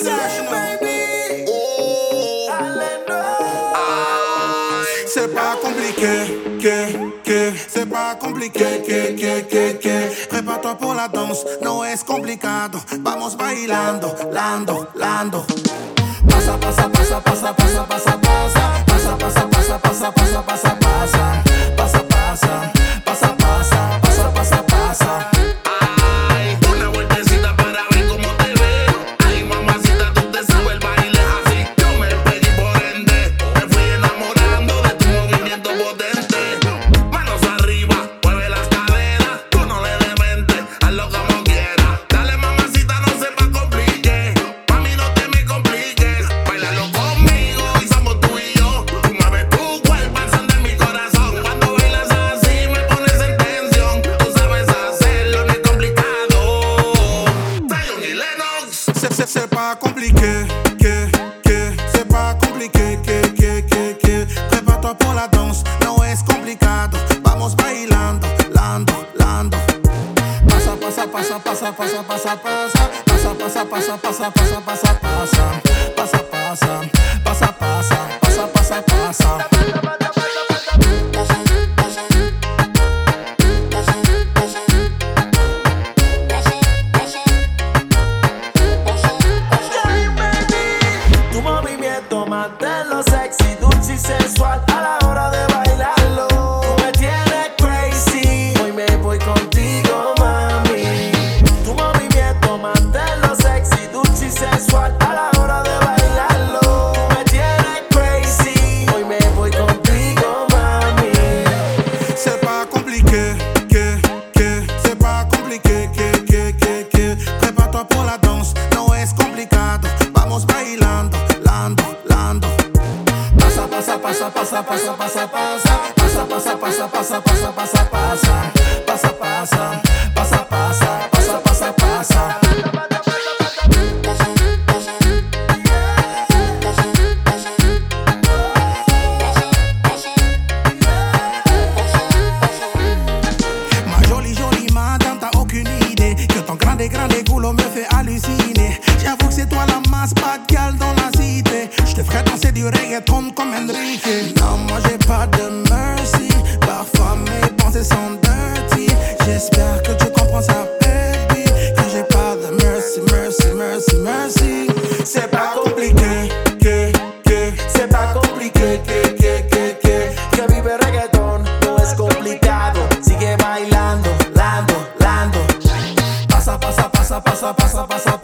C'est pas compliqué, c'est pas compliqué, Prépare-toi pour la danse, no es complicado. Vamos bailando, lando. Pasa, pasa, pasa, pasa, pasa, pasa, pasa, pasa, pasa, pasa, pasa, pasa, pasa, pasa, pasa, pasa, pasa, pasa, pasa. Ay, una vueltecita para ver cómo te veo. Ay, mamacita, tú te sabes el baile así. Yo me pedí por ende, me fui enamorando de tu movimiento potente. Manos arriba, mueve las caderas. Tú no le dementes, hazlo como quieras. Dale, mamacita, no se me complique. Mami, no te me compliques. Bailalo conmigo y somos tú y yo. Tú mueves tu cuerpo, enciende mi corazón. Cuando bailas así me pones en tensión. Tú sabes hacerlo, no es complicado. Zion y Lennox. C'est pas compliqué, c'est pas compliqué, Prépare-toi pour la danse, no es complicado. Vamos bailando, lando. Pasa, pasa, pasa, pasa, pasa, pasa, pasa, pasa, pasa, pasa, pasa, pasa, pasa, pasa, pasa. Tu movimiento manténlo sexy, dulce y sensual a la hora de bailarlo. Tú me tienes crazy, hoy me voy contigo, mami. Tu movimiento manténlo sexy, dulce y sensual a la hora de bailarlo. Tú me tienes crazy, hoy me voy contigo, mami. C'est pas compliqué, c'est pas compliqué, Prépare-toi pour la danse, no es complicado. Vamos bailando, lando. Pasa, pasa, pasa, pasa, pasa, pasa, pasa, pasa, pasa, pasa, pasa, pasa, pasa, pasa. Ma jolie madame, t'as aucune idée que ton grand dégoulot me fait halluciner. J'avoue que c'est toi la masse, pas de gal dans la cité. J'te ferai danser du reggaeton comme Enrique. Non, moi j'ai pas de mercy. Parfois mes pensées sont dirty. J'espère que tu comprends ça, baby. Que j'ai pas de mercy. C'est pas compliqué, C'est pas compliqué, que vive reggaetón, no es complicado. Sigue bailando, lando. Pasa, pasa, pasa, pasa, pasa, pasa.